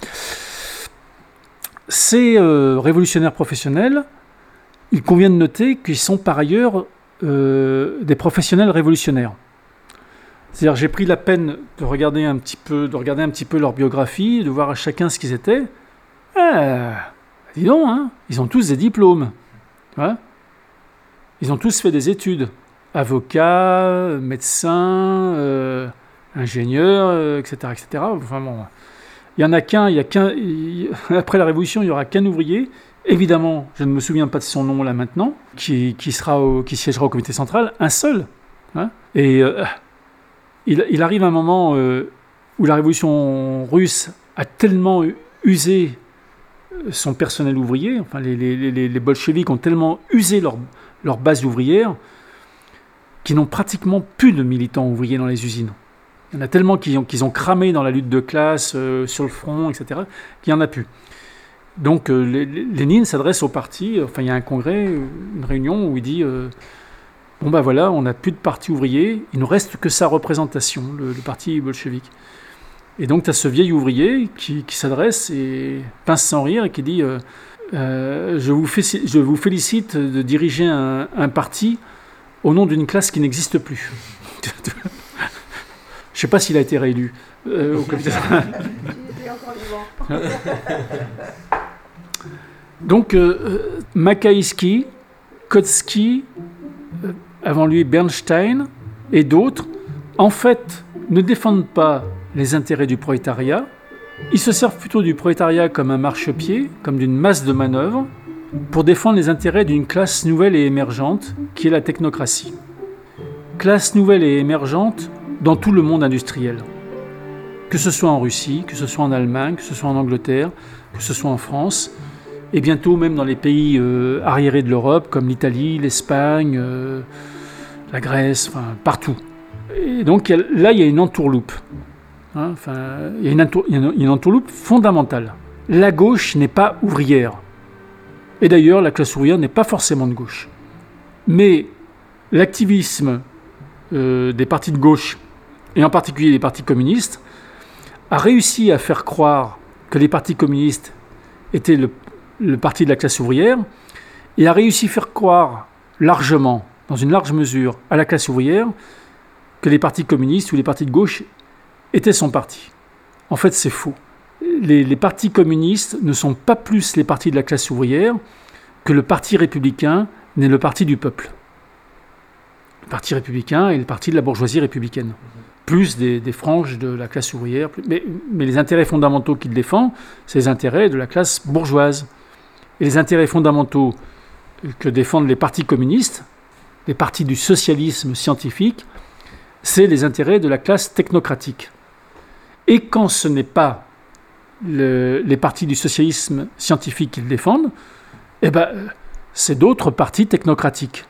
Ces euh, révolutionnaires professionnels, il convient de noter qu'ils sont par ailleurs euh, des professionnels révolutionnaires. C'est-à-dire, j'ai pris la peine de regarder un petit peu, de regarder un petit peu leur biographie, de voir à chacun ce qu'ils étaient. Ah, dis donc, hein, ils ont tous des diplômes. Ouais. Ils ont tous fait des études. Avocats, médecins, euh, ingénieurs, euh, et cetera, et cetera. Enfin, bon, il y en a qu'un, il y a qu'un. Il, après la Révolution, il n'y aura qu'un ouvrier. Évidemment, je ne me souviens pas de son nom là maintenant, qui, qui, sera au, qui siégera au comité central, un seul. Hein. Et euh, il, il arrive un moment euh, où la révolution russe a tellement usé son personnel ouvrier. Enfin, les, les, les, les bolcheviks ont tellement usé leur, leur base ouvrière qu'ils n'ont pratiquement plus de militants ouvriers dans les usines. Il y en a tellement qu'ils ont, qu'ils ont cramé dans la lutte de classe, euh, sur le front, et cetera, qu'il n'y en a plus. Donc, euh, Lénine s'adresse au parti. Enfin, il y a un congrès, une réunion où il dit euh, « Bon, ben voilà, on n'a plus de parti ouvrier, il ne nous reste que sa représentation, le, le parti bolchevique. » Et donc, tu as ce vieil ouvrier qui, qui s'adresse et pince sans rire et qui dit euh, euh, je, vous fais, je vous félicite de diriger un, un parti au nom d'une classe qui n'existe plus. » Je ne sais pas s'il a été réélu. Euh, au Donc, euh, Makhaïski, Kautsky, euh, avant lui Bernstein et d'autres, en fait, ne défendent pas les intérêts du prolétariat. Ils se servent plutôt du prolétariat comme un marchepied, comme d'une masse de manœuvre, pour défendre les intérêts d'une classe nouvelle et émergente, qui est la technocratie. Classe nouvelle et émergente dans tout le monde industriel. Que ce soit en Russie, que ce soit en Allemagne, que ce soit en Angleterre, que ce soit en France, et bientôt même dans les pays euh, arriérés de l'Europe, comme l'Italie, l'Espagne, euh, la Grèce, enfin partout. Et donc là, il y a une entourloupe. Hein, enfin, il y a une, entour, il y a une entourloupe fondamentale. La gauche n'est pas ouvrière. Et d'ailleurs, la classe ouvrière n'est pas forcément de gauche. Mais l'activisme euh, des partis de gauche, et en particulier les partis communistes, a réussi à faire croire que les partis communistes étaient le, le parti de la classe ouvrière, et a réussi à faire croire largement, dans une large mesure, à la classe ouvrière, que les partis communistes ou les partis de gauche étaient son parti. En fait, c'est faux. Les, les partis communistes ne sont pas plus les partis de la classe ouvrière que le parti républicain n'est le parti du peuple. Le parti républicain est le parti de la bourgeoisie républicaine. Plus des, des franges de la classe ouvrière. Mais, mais les intérêts fondamentaux qu'il défend, c'est les intérêts de la classe bourgeoise. Et les intérêts fondamentaux que défendent les partis communistes, les partis du socialisme scientifique, c'est les intérêts de la classe technocratique. Et quand ce n'est pas le, les partis du socialisme scientifique qu'ils défendent, eh ben, c'est d'autres partis technocratiques.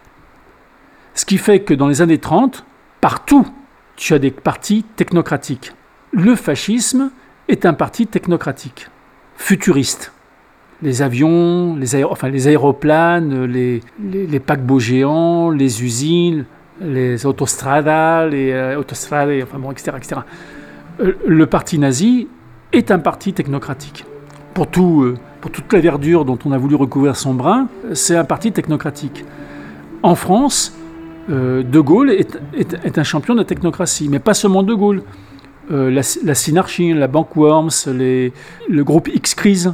Ce qui fait que dans les années trente, partout, tu as des partis technocratiques. Le fascisme est un parti technocratique, futuriste. Les avions, les, aéro, enfin, les aéroplanes, les, les, les paquebots géants, les usines, les autostradas, les euh, autostrades, enfin bon, et cetera, et cetera. Euh, le parti nazi est un parti technocratique. Pour, tout, euh, pour toute la verdure dont on a voulu recouvrir son brin, c'est un parti technocratique. En France, Euh, De Gaulle est, est, est un champion de la technocratie, mais pas seulement De Gaulle. Euh, la, la Synarchie, la Banque Worms, les, le groupe X-Crise.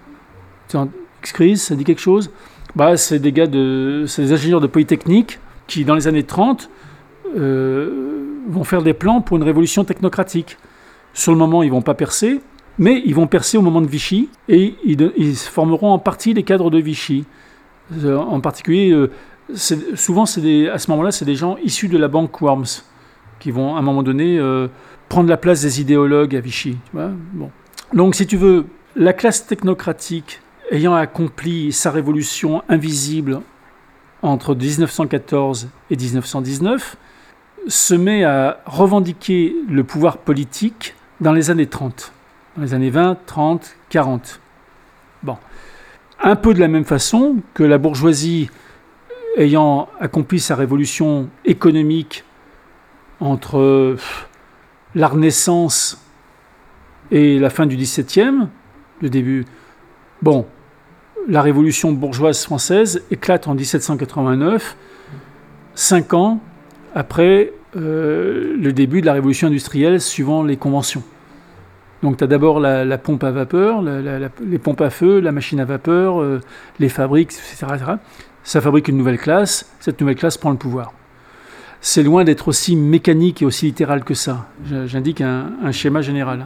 X-Crise, ça dit quelque chose ? Bah, c'est des gars de, c'est des ingénieurs de Polytechnique qui, dans les années trente, euh, vont faire des plans pour une révolution technocratique. Sur le moment, ils ne vont pas percer, mais ils vont percer au moment de Vichy, et ils, ils formeront en partie les cadres de Vichy. Euh, en particulier... Euh, C'est, souvent, c'est des, à ce moment-là, c'est des gens issus de la Banque Worms qui vont, à un moment donné, euh, prendre la place des idéologues à Vichy. Tu vois bon. Donc, si tu veux, la classe technocratique, ayant accompli sa révolution invisible entre dix-neuf cent quatorze et dix-neuf cent dix-neuf, se met à revendiquer le pouvoir politique dans les années trente, dans les années vingt, trente, quarante. Bon. Un peu de la même façon que la bourgeoisie, ayant accompli sa révolution économique entre la Renaissance et la fin du dix-septième, le début... Bon, la révolution bourgeoise française éclate en dix-sept cent quatre-vingt-neuf, cinq ans après euh, le début de la révolution industrielle suivant les conventions. Donc tu as d'abord la, la pompe à vapeur, la, la, la, les pompes à feu, la machine à vapeur, euh, les fabriques, et cetera, et cetera. Ça fabrique une nouvelle classe, cette nouvelle classe prend le pouvoir. C'est loin d'être aussi mécanique et aussi littéral que ça. J'indique un, un schéma général.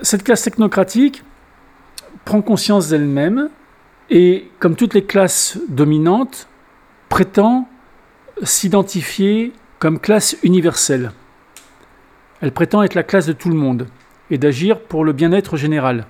cette classe technocratique prend conscience d'elle-même et, comme toutes les classes dominantes, prétend s'identifier comme classe universelle. Elle prétend être la classe de tout le monde et d'agir pour le bien-être général.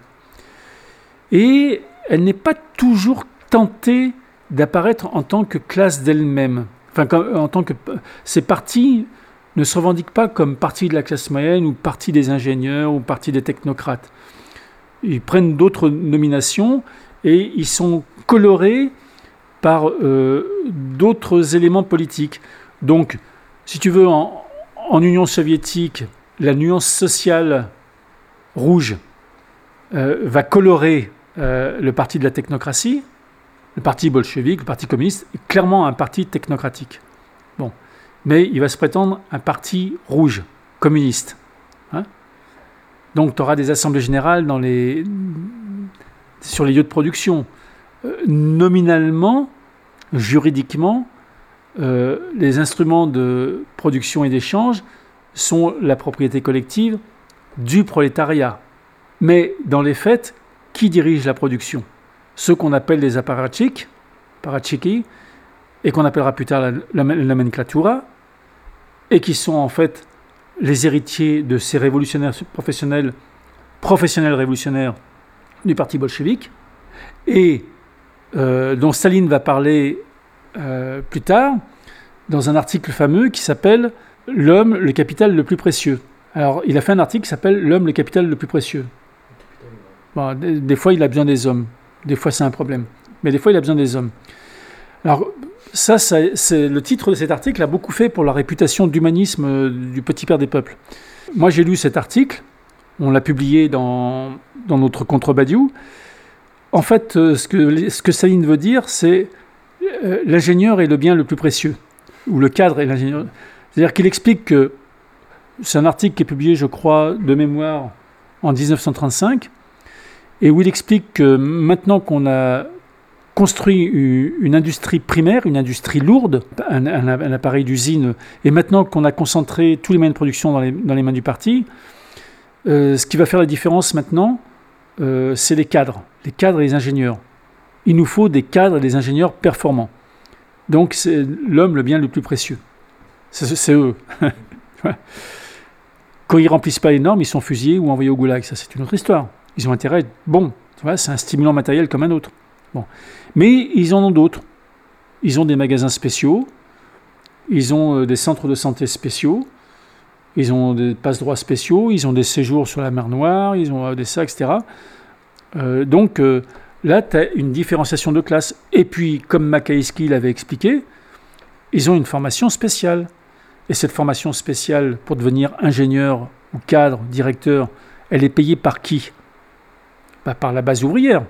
Et elle n'est pas toujours tentée d'apparaître en tant que classe d'elle-même. Enfin, en tant que ces partis ne se revendiquent pas comme parti de la classe moyenne ou parti des ingénieurs ou parti des technocrates. Ils prennent d'autres nominations et ils sont colorés par euh, d'autres éléments politiques. Donc, si tu veux, en, en Union soviétique, la nuance sociale rouge euh, va colorer euh, le parti de la technocratie. Le parti bolchevique, le parti communiste, est clairement un parti technocratique. Bon. Mais il va se prétendre un parti rouge, communiste. Hein? Donc, tu auras des assemblées générales dans les, sur les lieux de production. Euh, nominalement, juridiquement, euh, les instruments de production et d'échange sont la propriété collective du prolétariat. Mais dans les faits, qui dirige la production ? Ceux qu'on appelle les apparatchiks, apparatchiki, et qu'on appellera plus tard la, la, la nomenclatura, et qui sont en fait les héritiers de ces révolutionnaires professionnels, professionnels révolutionnaires du parti bolchevique, et euh, dont Staline va parler euh, plus tard dans un article fameux qui s'appelle « L'homme, le capital le plus précieux ». Alors, il a fait un article qui s'appelle « L'homme, le capital le plus précieux ». Bon, des, des fois, il a besoin des hommes. Des fois, c'est un problème. Mais des fois, il a besoin des hommes. Alors, ça, ça c'est, le titre de cet article a beaucoup fait pour la réputation d'humanisme euh, du petit père des peuples. Moi, j'ai lu cet article. On l'a publié dans, dans notre Contrebadiou. En fait, euh, ce, que, ce que Staline veut dire, c'est euh, l'ingénieur est le bien le plus précieux. Ou le cadre est l'ingénieur. C'est-à-dire qu'il explique que c'est un article qui est publié, je crois, de mémoire en dix-neuf cent trente-cinq, et où il explique que maintenant qu'on a construit une industrie primaire, une industrie lourde, un, un, un appareil d'usine, et maintenant qu'on a concentré tous les moyens de production dans les, dans les mains du parti, euh, ce qui va faire la différence maintenant, euh, c'est les cadres, les cadres et les ingénieurs. Il nous faut des cadres et des ingénieurs performants. Donc c'est l'homme le bien le plus précieux. C'est, c'est eux. Quand ils ne remplissent pas les normes, ils sont fusillés ou envoyés au goulag. Ça, c'est une autre histoire. Ils ont intérêt à être bons. Tu vois, c'est un stimulant matériel comme un autre. Bon. Mais ils en ont d'autres. Ils ont des magasins spéciaux. Ils ont euh, des centres de santé spéciaux. Ils ont des passe-droits spéciaux. Ils ont des séjours sur la mer Noire. Ils ont euh, des ça, et cetera. Euh, donc euh, là, tu as une différenciation de classe. Et puis, comme Makhaïski l'avait expliqué, ils ont une formation spéciale. Et cette formation spéciale pour devenir ingénieur ou cadre, directeur, elle est payée par qui ? Bah, par la base ouvrière.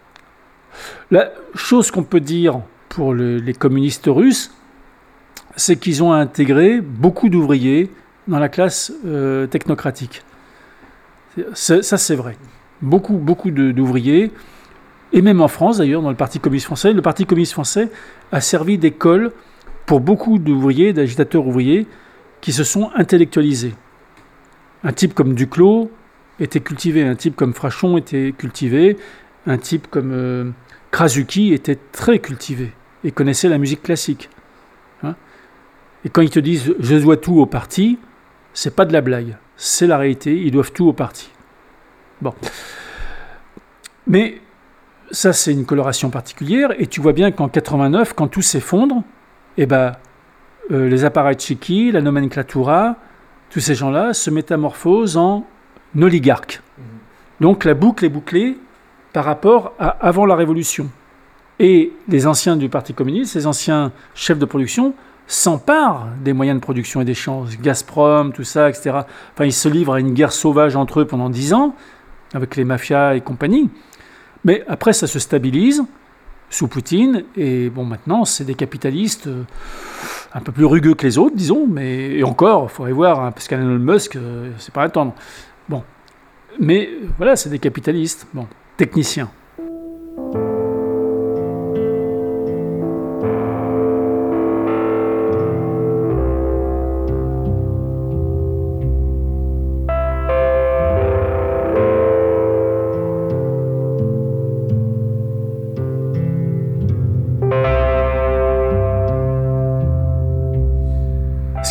La chose qu'on peut dire pour le, les communistes russes, c'est qu'ils ont intégré beaucoup d'ouvriers dans la classe euh, technocratique. C'est, ça, c'est vrai. Beaucoup, beaucoup de, d'ouvriers, et même en France d'ailleurs, dans le Parti communiste français, le Parti communiste français a servi d'école pour beaucoup d'ouvriers, d'agitateurs ouvriers, qui se sont intellectualisés. Un type comme Duclos était cultivé, un type comme Frachon était cultivé, un type comme euh, Krasuki était très cultivé et connaissait la musique classique. Hein, et quand ils te disent « je dois tout au parti », c'est pas de la blague, c'est la réalité, ils doivent tout au parti. Bon. Mais ça, c'est une coloration particulière, et tu vois bien qu'en quatre-vingt-neuf, quand tout s'effondre, eh ben, euh, les apparatchiki, la nomenclatura, tous ces gens-là se métamorphosent en oligarques. Mmh. Donc la boucle est bouclée par rapport à avant la Révolution. Et les anciens du Parti communiste, les anciens chefs de production, s'emparent des moyens de production et d'échange, Gazprom, tout ça, et cetera. Enfin, ils se livrent à une guerre sauvage entre eux pendant dix ans, avec les mafias et compagnie. Mais après, ça se stabilise sous Poutine, et bon, maintenant, c'est des capitalistes euh, un peu plus rugueux que les autres, disons, mais et encore, il faudrait voir, hein, parce qu'Elon Musk, euh, c'est pas à attendre. Bon, mais voilà, c'est des capitalistes, bon, techniciens.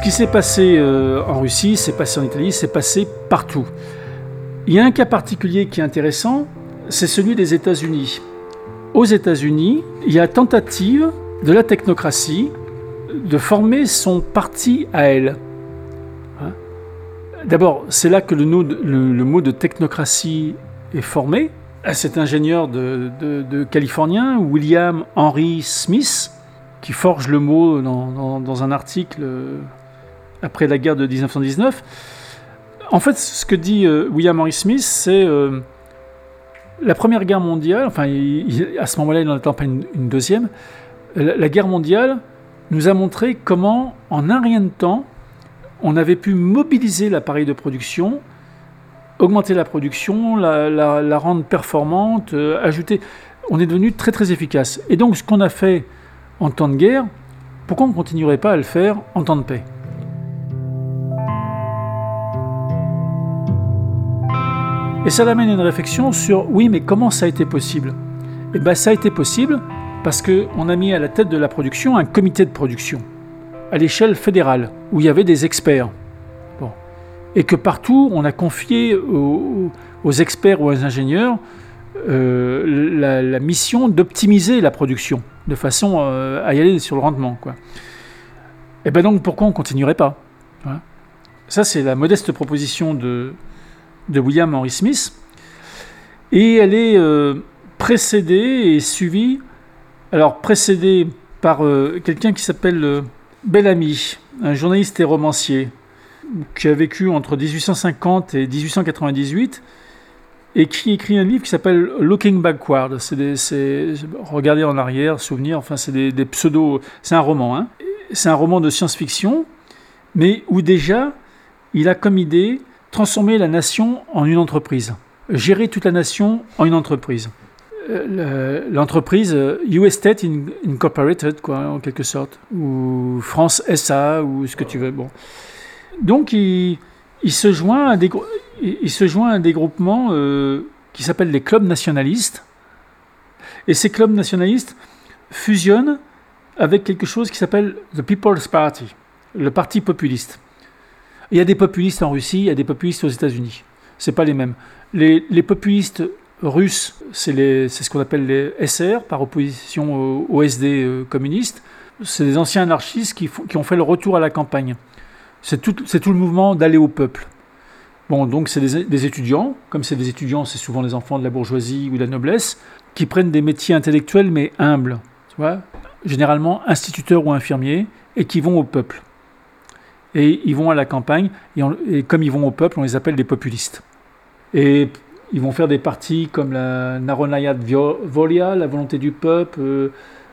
qui s'est passé euh, en Russie, s'est passé en Italie, s'est passé partout. Il y a un cas particulier qui est intéressant, c'est celui des États-Unis. Aux États-Unis, il y a tentative de la technocratie de former son parti à elle. Hein? D'abord, c'est là que le, le, le mot de technocratie est formé. Cet ingénieur de, de, de californien, William Henry Smith, qui forge le mot dans, dans, dans un article après la guerre de dix-neuf cent dix-neuf. En fait, ce que dit euh, William Henry Smith, c'est euh, la Première Guerre mondiale, enfin, il, il, à ce moment-là, il n'en attend pas une, une deuxième, la, la guerre mondiale nous a montré comment, en un rien de temps, on avait pu mobiliser l'appareil de production, augmenter la production, la, la, la rendre performante, euh, ajouter... On est devenu très très efficace. Et donc, ce qu'on a fait en temps de guerre, pourquoi on ne continuerait pas à le faire en temps de paix ? Et ça amène une réflexion sur, oui, mais comment ça a été possible ? Eh bien, ça a été possible parce qu'on a mis à la tête de la production un comité de production, à l'échelle fédérale, où il y avait des experts. Bon. Et que partout, on a confié aux, aux experts ou aux ingénieurs euh, la, la mission d'optimiser la production, de façon euh, à y aller sur le rendement, quoi. Et bien donc, pourquoi on ne continuerait pas ? Hein ? Ça, c'est la modeste proposition de, de William Henry Smith. Et elle est euh, précédée et suivie, alors précédée par euh, quelqu'un qui s'appelle euh, Bellamy, un journaliste et romancier, qui a vécu entre dix-huit cent cinquante et dix-huit cent quatre-vingt-dix-huit, et qui écrit un livre qui s'appelle Looking Backward. C'est, des, c'est regarder en arrière, souvenir, enfin c'est des, des pseudos, c'est un roman, hein. C'est un roman de science-fiction, mais où déjà, il a comme idée transformer la nation en une entreprise, gérer toute la nation en une entreprise. Euh, l'entreprise U S State Incorporated, quoi, en quelque sorte, ou France S A, ou ce que tu veux. Bon. Donc, il, il, se joint à des, il se joint à des groupements euh, qui s'appellent les clubs nationalistes. Et ces clubs nationalistes fusionnent avec quelque chose qui s'appelle The People's Party, le parti populiste. Il y a des populistes en Russie, il y a des populistes aux États-Unis. Ce n'est pas les mêmes. Les, les populistes russes, c'est, les, c'est ce qu'on appelle les S R, par opposition aux, aux S D euh, communistes. C'est des anciens anarchistes qui, f- qui ont fait le retour à la campagne. C'est tout, c'est tout le mouvement d'aller au peuple. Bon, donc c'est des, des étudiants, comme c'est des étudiants, c'est souvent les enfants de la bourgeoisie ou de la noblesse, qui prennent des métiers intellectuels mais humbles, tu vois, généralement instituteurs ou infirmiers, et qui vont au peuple. Et ils vont à la campagne, et, on, et comme ils vont au peuple, on les appelle des populistes. Et ils vont faire des partis comme la Narodnaya Volia, la volonté du peuple, euh,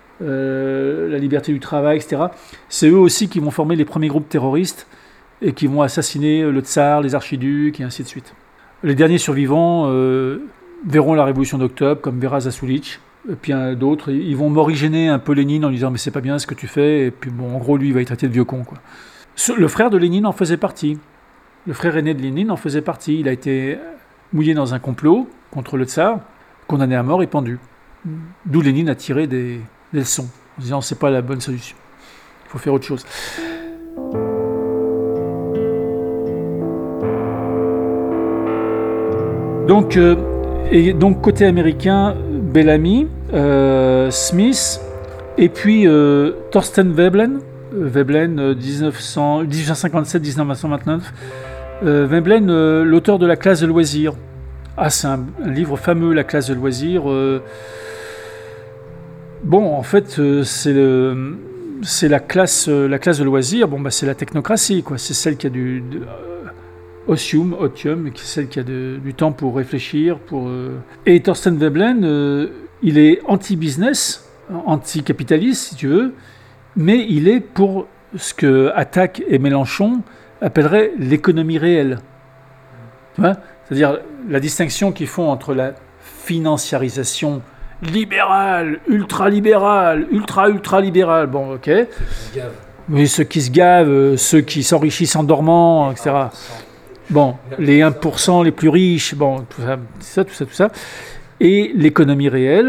euh, la liberté du travail, et cetera. C'est eux aussi qui vont former les premiers groupes terroristes et qui vont assassiner le tsar, les archiducs, et ainsi de suite. Les derniers survivants euh, verront la révolution d'octobre, comme Vera Zasulich, et puis hein, d'autres. Ils vont morigéner un peu Lénine en lui disant « mais c'est pas bien ce que tu fais », et puis bon, en gros, lui, il va être traité de vieux con, quoi. Le frère de Lénine en faisait partie. Le frère aîné de Lénine en faisait partie. Il a été mouillé dans un complot contre le tsar, condamné à mort et pendu. D'où Lénine a tiré des, des leçons, en disant c'est pas la bonne solution. Il faut faire autre chose. Donc, euh, et donc côté américain, Bellamy, euh, Smith, et puis euh, Thorstein Veblen, Veblen, euh, dix-neuf cents, dix-huit cent cinquante-sept à dix-neuf cent vingt-neuf. Euh, Veblen, euh, l'auteur de La classe de loisirs. Ah, c'est un, un livre fameux, La classe de loisirs. Euh... Bon, en fait, euh, c'est, le, c'est la classe, euh, la classe de loisirs. Bon, bah, c'est la technocratie, quoi. C'est celle qui a du de, euh, otium, otium, c'est celle qui a de, du temps pour réfléchir. Pour, euh... Et Thorstein Veblen, euh, il est anti-business, anti-capitaliste, si tu veux. Mais il est pour ce que Attaque et Mélenchon appelleraient l'économie réelle. Tu vois ? C'est-à-dire la distinction qu'ils font entre la financiarisation libérale, ultra-libérale, ultra-ultra-libérale, bon, ok. Ceux qui se gavent. Oui, ceux qui se gavent, ceux qui s'enrichissent en dormant, et cetera. Bon, les un pour cent les plus riches, bon, tout ça, tout ça, tout ça, tout ça. Et l'économie réelle,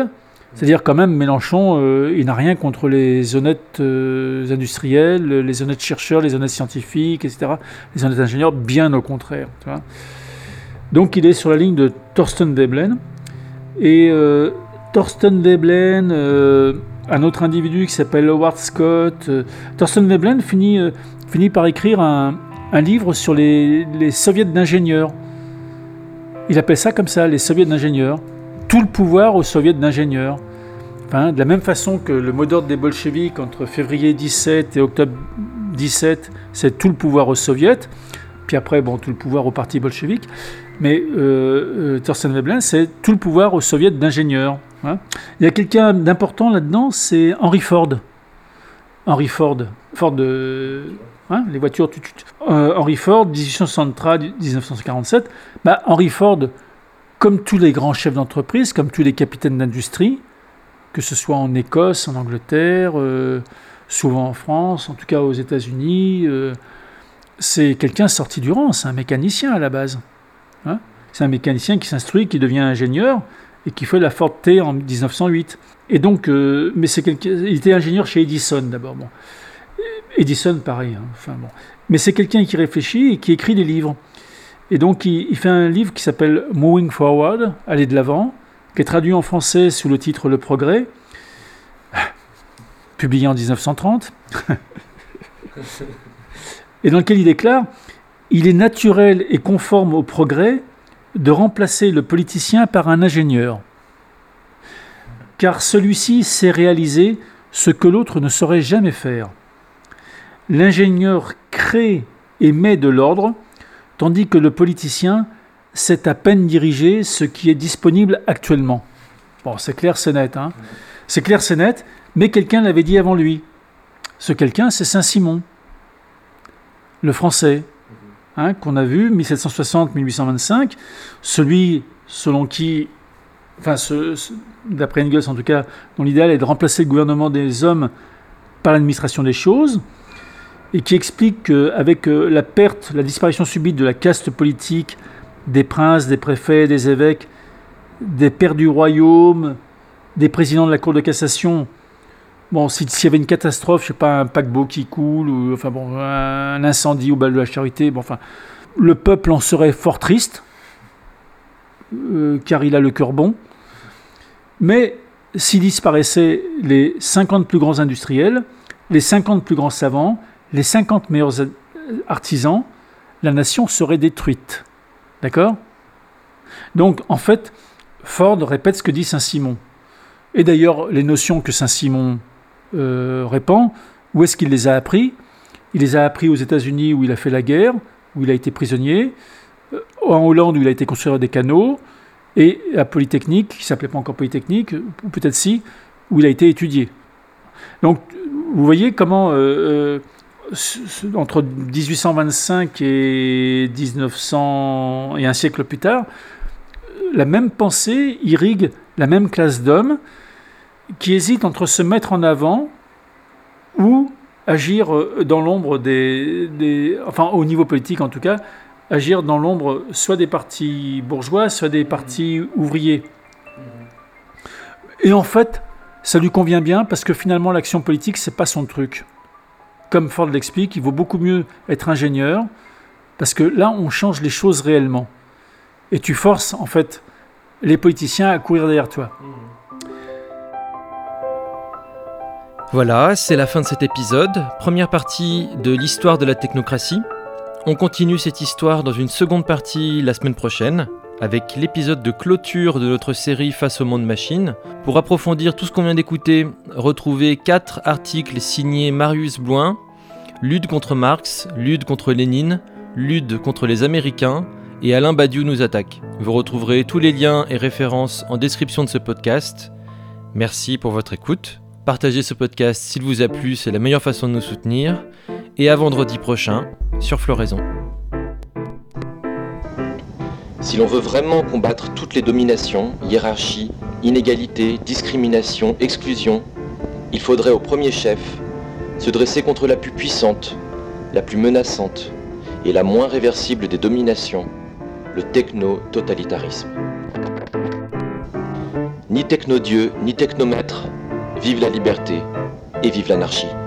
C'est-à-dire quand même, Mélenchon, euh, il n'a rien contre les honnêtes euh, industriels, les honnêtes chercheurs, les honnêtes scientifiques, et cetera, les honnêtes ingénieurs, bien au contraire. Tu vois. Donc il est sur la ligne de Thorsten Veblen. Et euh, Thorsten Veblen, euh, un autre individu qui s'appelle Howard Scott, euh, Thorsten Veblen finit, euh, finit par écrire un, un livre sur les, les soviets d'ingénieurs. Il appelle ça comme ça, les soviets d'ingénieurs. Tout le pouvoir aux soviets d'ingénieurs. Enfin, de la même façon que le mot d'ordre des bolcheviks entre février dix-sept et octobre dix-sept, c'est tout le pouvoir aux soviets. Puis après, bon, tout le pouvoir au parti bolchevique. Mais euh, euh, Thorsten Veblen, c'est tout le pouvoir aux soviets d'ingénieurs. Hein. Il y a quelqu'un d'important là-dedans, c'est Henry Ford. Henry Ford. Ford, euh, hein, les voitures. Tu, tu, tu. Euh, Henry Ford, dix-huit cent soixante-trois dix-neuf cent quarante-sept. Bah, Henry Ford, comme tous les grands chefs d'entreprise, comme tous les capitaines d'industrie, que ce soit en Écosse, en Angleterre, euh, souvent en France, en tout cas aux États-Unis, euh, c'est quelqu'un sorti du rang, c'est un mécanicien à la base. Hein, c'est un mécanicien qui s'instruit, qui devient ingénieur et qui fait la Ford T en dix-neuf cent huit. Et donc, euh, mais c'est quelqu'un, il était ingénieur chez Edison d'abord. Bon. Edison, pareil. Hein, enfin, bon. Mais c'est quelqu'un qui réfléchit et qui écrit des livres. Et donc, il, il fait un livre qui s'appelle Moving Forward, aller de l'avant, qui est traduit en français sous le titre Le Progrès, publié en dix-neuf cent trente, et dans lequel il déclare « Il est naturel et conforme au progrès de remplacer le politicien par un ingénieur, car celui-ci sait réaliser ce que l'autre ne saurait jamais faire. L'ingénieur crée et met de l'ordre, tandis que le politicien sait à peine diriger ce qui est disponible actuellement. » Bon, c'est clair, c'est net. Hein. C'est clair, c'est net, mais quelqu'un l'avait dit avant lui. Ce quelqu'un, c'est Saint-Simon, le français, hein, qu'on a vu, mille sept cent soixante à mille huit cent vingt-cinq, celui selon qui, enfin, ce, ce, d'après Engels en tout cas, dont l'idéal est de remplacer le gouvernement des hommes par l'administration des choses, et qui explique qu'avec la perte, la disparition subite de la caste politique, des princes, des préfets, des évêques, des pairs du royaume, des présidents de la Cour de cassation, bon, s'il y avait une catastrophe, je sais pas, un paquebot qui coule, ou enfin bon, un incendie au bal de la Charité, bon, enfin, le peuple en serait fort triste, euh, car il a le cœur bon. Mais s'il disparaissait les cinquante plus grands industriels, les cinquante plus grands savants, les cinquante meilleurs artisans, la nation serait détruite. D'accord ? Donc, en fait, Ford répète ce que dit Saint-Simon. Et d'ailleurs, les notions que Saint-Simon euh, répand, où est-ce qu'il les a appris ? Il les a appris aux États-Unis où il a fait la guerre, où il a été prisonnier, euh, en Hollande où il a été construire des canaux, et à Polytechnique, qui ne s'appelait pas encore Polytechnique, ou peut-être si, où il a été étudié. Donc, vous voyez comment, euh, euh, entre dix-huit cent vingt-cinq et dix-neuf cents, et un siècle plus tard, la même pensée irrigue la même classe d'hommes qui hésitent entre se mettre en avant ou agir dans l'ombre des, des... Enfin, au niveau politique en tout cas, agir dans l'ombre soit des partis bourgeois, soit des partis ouvriers. Et en fait, ça lui convient bien parce que finalement, l'action politique, c'est pas son truc. Comme Ford l'explique, il vaut beaucoup mieux être ingénieur parce que là, on change les choses réellement. Et tu forces, en fait, les politiciens à courir derrière toi. Voilà, c'est la fin de cet épisode. Première partie de l'histoire de la technocratie. On continue cette histoire dans une seconde partie la semaine prochaine, avec l'épisode de clôture de notre série Face au monde machine. Pour approfondir tout ce qu'on vient d'écouter, retrouvez quatre articles signés Marius Blouin, Lutte contre Marx, Lutte contre Lénine, Lutte contre les Américains, et Alain Badiou nous attaque. Vous retrouverez tous les liens et références en description de ce podcast. Merci pour votre écoute. Partagez ce podcast s'il vous a plu, c'est la meilleure façon de nous soutenir. Et à vendredi prochain sur Floraison. Si l'on veut vraiment combattre toutes les dominations, hiérarchies, inégalités, discriminations, exclusions, il faudrait au premier chef se dresser contre la plus puissante, la plus menaçante et la moins réversible des dominations, le techno-totalitarisme. ni technodieu, ni technomètre. Vive la liberté et vive l'anarchie.